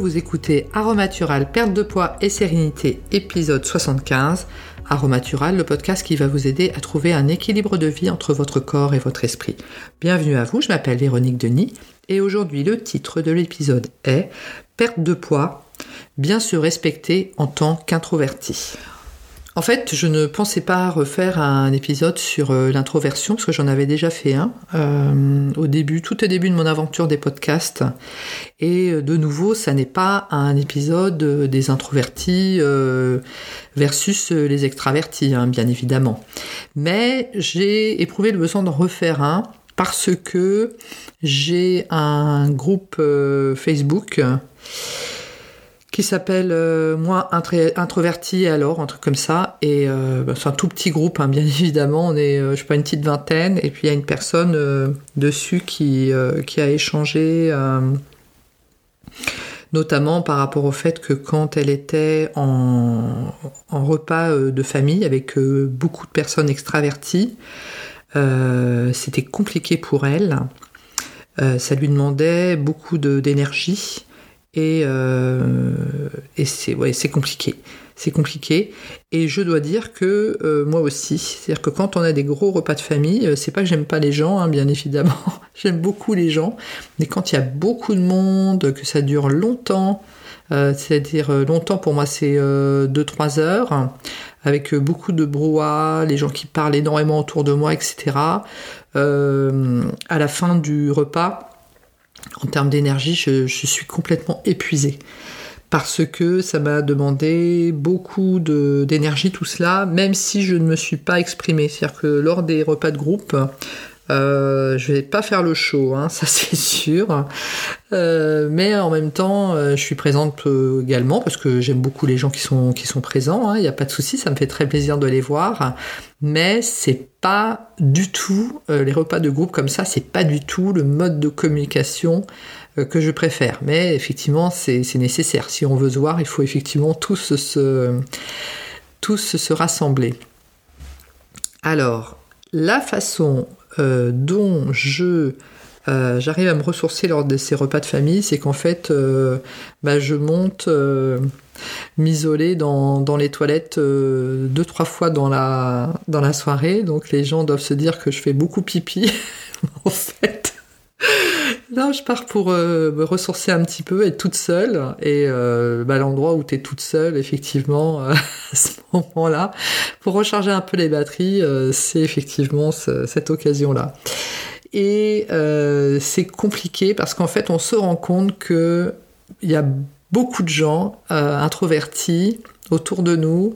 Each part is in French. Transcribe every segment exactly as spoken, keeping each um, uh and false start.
vous écoutez Aromatural, perte de poids et sérénité, épisode soixante-quinze. Aromatural, le podcast qui va vous aider à trouver un équilibre de vie entre votre corps et votre esprit. Bienvenue à vous, je m'appelle Véronique Denis et aujourd'hui le titre de l'épisode est « Perte de poids, bien se respecter en tant qu'introverti ». En fait, je ne pensais pas refaire un épisode sur euh, l'introversion, parce que j'en avais déjà fait un euh, au début, tout au début de mon aventure des podcasts. Et euh, de nouveau, ça n'est pas un épisode euh, des introvertis euh, versus euh, les extravertis, hein, bien évidemment. Mais j'ai éprouvé le besoin d'en refaire un, parce que j'ai un groupe euh, Facebook qui s'appelle euh, Moi introverti et alors, un truc comme ça. Et euh, bah, c'est un tout petit groupe, hein, bien évidemment. On est, euh, je sais pas, une petite vingtaine. Et puis il y a une personne euh, dessus qui, euh, qui a échangé, euh, notamment par rapport au fait que quand elle était en, en repas euh, de famille avec euh, beaucoup de personnes extraverties, euh, c'était compliqué pour elle. Euh, ça lui demandait beaucoup de, d'énergie. Et, euh, et c'est, ouais, c'est compliqué. C'est compliqué. Et je dois dire que euh, moi aussi, c'est-à-dire que quand on a des gros repas de famille, euh, c'est pas que j'aime pas les gens, hein, bien évidemment. J'aime beaucoup les gens. Mais quand il y a beaucoup de monde, que ça dure longtemps, euh, c'est-à-dire euh, longtemps pour moi c'est euh, deux trois heures, avec euh, beaucoup de brouhaha, les gens qui parlent énormément autour de moi, et cetera. Euh, à la fin du repas, en termes d'énergie, je, je suis complètement épuisée parce que ça m'a demandé beaucoup de, d'énergie tout cela, même si je ne me suis pas exprimée. C'est-à-dire que lors des repas de groupe, euh, je vais pas faire le show, hein, ça c'est sûr. Euh, mais en même temps, euh, je suis présente euh, également parce que j'aime beaucoup les gens qui sont qui sont présents. Il n'y a pas de souci, ça me fait très plaisir de les voir. Mais c'est pas du tout euh, les repas de groupe comme ça, c'est pas du tout le mode de communication euh, que je préfère. Mais effectivement, c'est c'est nécessaire. Si on veut se voir, il faut effectivement tous se tous se rassembler. Alors, la façon euh, dont je Euh, j'arrive à me ressourcer lors de ces repas de famille, c'est qu'en fait, euh, bah, je monte euh, m'isoler dans, dans les toilettes euh, deux, trois fois dans la, dans la soirée. Donc les gens doivent se dire que je fais beaucoup pipi. En fait, là, je pars pour euh, me ressourcer un petit peu, être toute seule. Et euh, bah, l'endroit où tu es toute seule, effectivement, euh, à ce moment-là, pour recharger un peu les batteries, euh, c'est effectivement ce, cette occasion-là. Et euh, c'est compliqué parce qu'en fait, on se rend compte qu'il y a beaucoup de gens euh, introvertis autour de nous,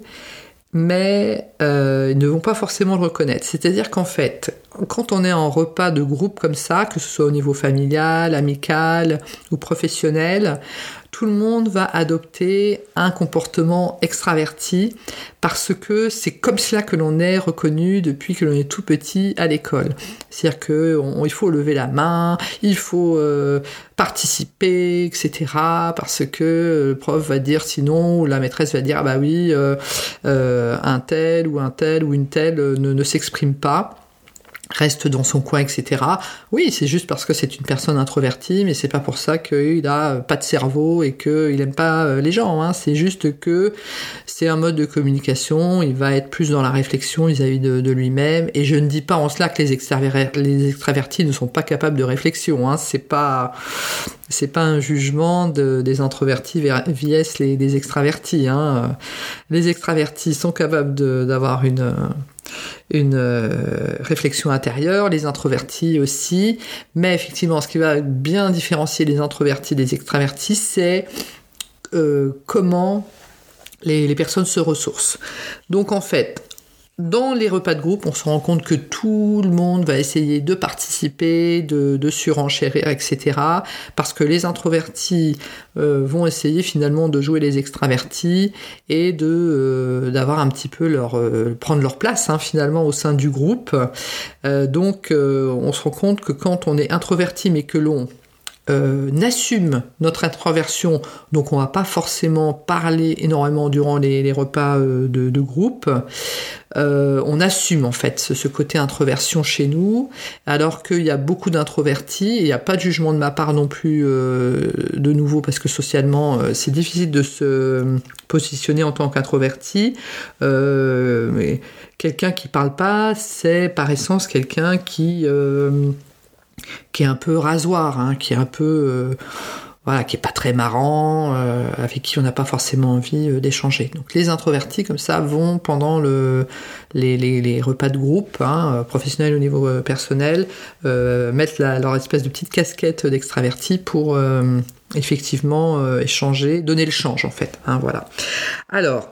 mais euh, ils ne vont pas forcément le reconnaître. C'est-à-dire qu'en fait, quand on est en repas de groupe comme ça, que ce soit au niveau familial, amical ou professionnel, tout le monde va adopter un comportement extraverti parce que c'est comme cela que l'on est reconnu depuis que l'on est tout petit à l'école. C'est-à-dire qu'il faut lever la main, il faut euh, participer, et cetera. Parce que le prof va dire sinon, ou la maîtresse va dire « Ah bah oui, euh, euh, un tel ou un tel ou une telle ne, ne s'exprime pas. » Reste dans son coin, et cetera. Oui, c'est juste parce que c'est une personne introvertie, mais c'est pas pour ça qu'il a pas de cerveau et qu'il aime pas les gens, hein. C'est juste que c'est un mode de communication, il va être plus dans la réflexion vis-à-vis de, de lui-même, et je ne dis pas en cela que les, extraver- les extravertis ne sont pas capables de réflexion, hein. C'est pas, c'est pas un jugement de, des introvertis vs les, les extravertis, hein. Les extravertis sont capables de, d'avoir une une euh, réflexion intérieure, les introvertis aussi, mais effectivement ce qui va bien différencier les introvertis des extravertis, c'est euh, comment les, les personnes se ressourcent. Donc en fait, dans les repas de groupe, on se rend compte que tout le monde va essayer de participer, de, de surenchérir, et cetera. Parce que les introvertis euh, vont essayer finalement de jouer les extravertis et de euh, d'avoir un petit peu leur euh, prendre leur place, hein, finalement au sein du groupe. Euh, donc, euh, on se rend compte que quand on est introverti mais que l'on euh, n'assume notre introversion, donc on va pas forcément parler énormément durant les, les repas euh, de, de groupe, euh, on assume en fait ce, ce côté introversion chez nous, alors qu'il y a beaucoup d'introvertis, et il n'y a pas de jugement de ma part non plus euh, de nouveau, parce que socialement euh, c'est difficile de se positionner en tant qu'introverti. Euh, mais quelqu'un qui parle pas, c'est par essence quelqu'un qui euh, qui est un peu rasoir, hein, qui est un peu euh, voilà, qui est pas très marrant, euh, avec qui on n'a pas forcément envie euh, d'échanger. Donc les introvertis comme ça vont pendant le, les, les, les repas de groupe, hein, professionnels au niveau euh, personnel, euh, mettre la, leur espèce de petite casquette d'extraverti pour euh, effectivement euh, échanger, donner le change en fait. Hein, voilà. Alors,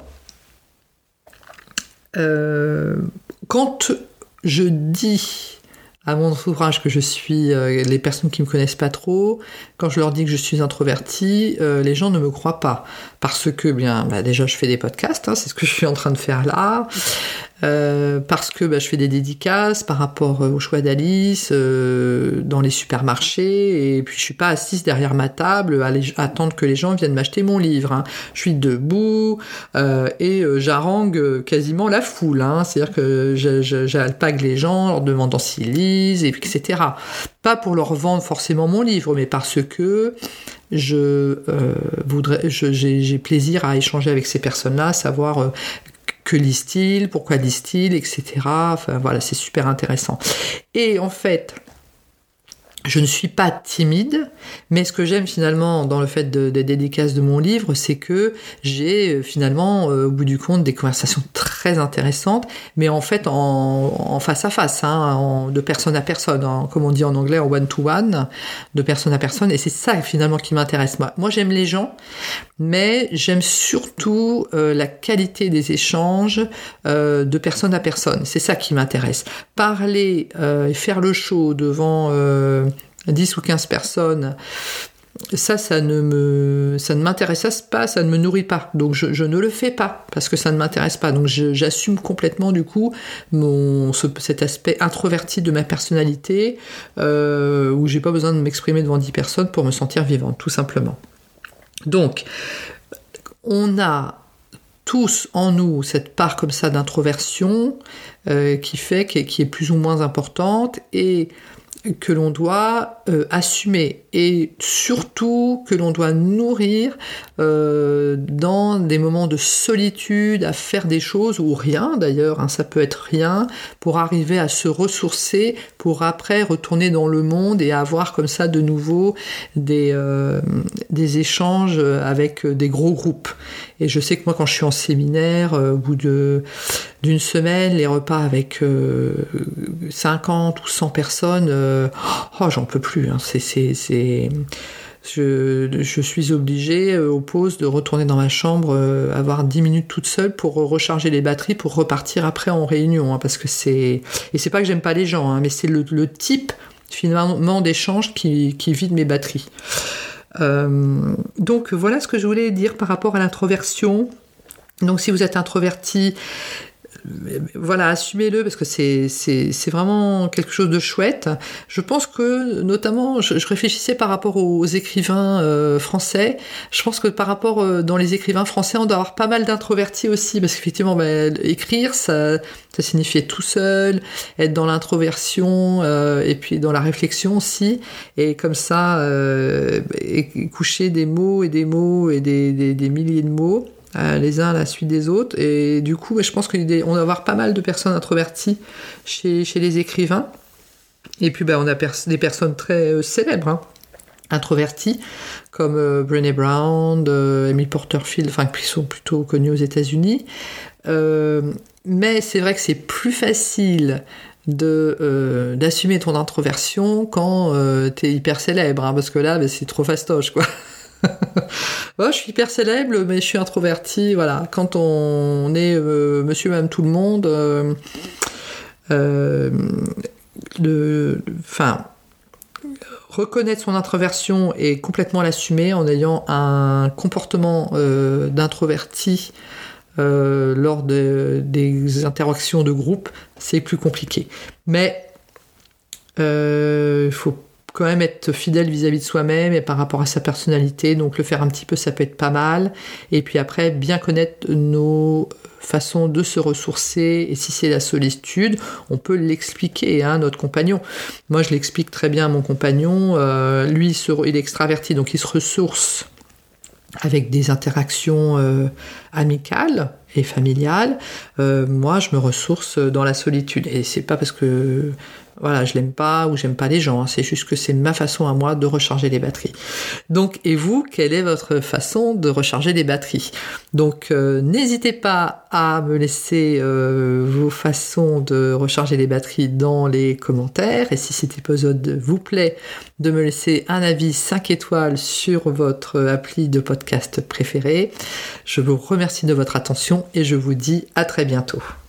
euh, quand je dis à mon entourage que je suis, euh, les personnes qui me connaissent pas trop, quand je leur dis que je suis introvertie, euh, les gens ne me croient pas. Parce que, bien, bah, déjà, je fais des podcasts, hein, c'est ce que je suis en train de faire là. Euh, parce que bah, je fais des dédicaces par rapport au choix d'Alice euh, dans les supermarchés, et puis je suis pas assise derrière ma table à, les, à attendre que les gens viennent m'acheter mon livre. Hein. Je suis debout euh, et euh, j'harangue quasiment la foule. Hein. C'est-à-dire que je, je, j'alpague les gens en leur demandant s'ils lisent, et et cetera. Pas pour leur vendre forcément mon livre, mais parce que je euh, voudrais, je, j'ai, j'ai plaisir à échanger avec ces personnes-là, savoir euh, que lisent-ils, pourquoi lisent-ils, et cetera. Enfin voilà, c'est super intéressant. Et en fait, je ne suis pas timide, mais ce que j'aime finalement dans le fait de, des dédicaces de mon livre, c'est que j'ai finalement, euh, au bout du compte, des conversations très intéressantes, mais en fait en, en face à face, hein, en, de personne à personne, hein, comme on dit en anglais, en one-to-one, de personne à personne, et c'est ça finalement qui m'intéresse. Moi, moi j'aime les gens, mais j'aime surtout euh, la qualité des échanges euh, de personne à personne. C'est ça qui m'intéresse. Parler euh, et faire le show devant euh, dix ou quinze personnes, ça, ça ne me, ça ne m'intéresse pas, ça ne me nourrit pas. Donc je, je ne le fais pas parce que ça ne m'intéresse pas. Donc je, j'assume complètement du coup mon, ce, cet aspect introverti de ma personnalité euh, où j'ai pas besoin de m'exprimer devant dix personnes pour me sentir vivante, tout simplement. Donc, on a tous en nous cette part comme ça d'introversion euh, qui fait, qui est, qui est plus ou moins importante et que l'on doit euh, assumer et surtout que l'on doit nourrir euh, dans des moments de solitude, à faire des choses ou rien d'ailleurs, hein, ça peut être rien, pour arriver à se ressourcer, pour après retourner dans le monde et avoir comme ça de nouveau des, euh, des échanges avec des gros groupes. Et je sais que moi quand je suis en séminaire, euh, au bout de, d'une semaine, les repas avec euh, cinquante ou cent personnes, euh, oh j'en peux plus, hein, c'est... c'est, c'est... Je, je suis obligée, euh, aux pauses, de retourner dans ma chambre, euh, avoir dix minutes toute seule pour recharger les batteries, pour repartir après en réunion, hein, parce que c'est... Et c'est pas que j'aime pas les gens, hein, mais c'est le, le type, finalement, d'échange qui, qui vide mes batteries. Euh, donc voilà ce que je voulais dire par rapport à l'introversion. Donc si vous êtes introverti, voilà, assumez-le parce que c'est, c'est, c'est vraiment quelque chose de chouette. Je pense que, notamment, je, je réfléchissais par rapport aux écrivains euh, français. Je pense que par rapport euh, dans les écrivains français, on doit avoir pas mal d'introvertis aussi, parce qu'effectivement, bah, écrire, ça, ça signifie être tout seul, être dans l'introversion euh, et puis dans la réflexion aussi. Et comme ça, euh, et coucher des mots et des mots et des, des, des milliers de mots. Euh, les uns à la suite des autres, et du coup je pense qu'on doit avoir pas mal de personnes introverties chez, chez les écrivains, et puis ben, on a pers- des personnes très euh, célèbres, hein, introverties, comme euh, Brené Brown, euh, Amy Porterfield, enfin qui sont plutôt connus aux États-Unis, euh, mais c'est vrai que c'est plus facile de euh, d'assumer ton introversion quand euh, t'es hyper célèbre, hein, parce que là ben, c'est trop fastoche quoi. Bon, je suis hyper célèbre, mais je suis introvertie. Voilà. Quand on est euh, monsieur, madame, tout le monde, euh, euh, le, enfin, reconnaître son introversion et complètement l'assumer en ayant un comportement euh, d'introverti euh, lors de, des interactions de groupe, c'est plus compliqué. Mais il euh, faut quand même être fidèle vis-à-vis de soi-même et par rapport à sa personnalité. Donc le faire un petit peu, ça peut être pas mal. Et puis après, bien connaître nos façons de se ressourcer. Et si c'est la solitude, on peut l'expliquer à hein, notre compagnon. Moi, je l'explique très bien à mon compagnon. Euh, lui, il, se, il est extraverti, donc il se ressource avec des interactions euh, amicales et familiales. Euh, moi, je me ressource dans la solitude. Et c'est pas parce que voilà, je l'aime pas ou j'aime pas les gens. Hein. C'est juste que c'est ma façon à moi de recharger les batteries. Donc, et vous, quelle est votre façon de recharger les batteries? Donc, euh, n'hésitez pas à me laisser euh, vos façons de recharger les batteries dans les commentaires. Et si cet épisode vous plaît, de me laisser un avis cinq étoiles sur votre appli de podcast préféré. Je vous remercie de votre attention et je vous dis à très bientôt.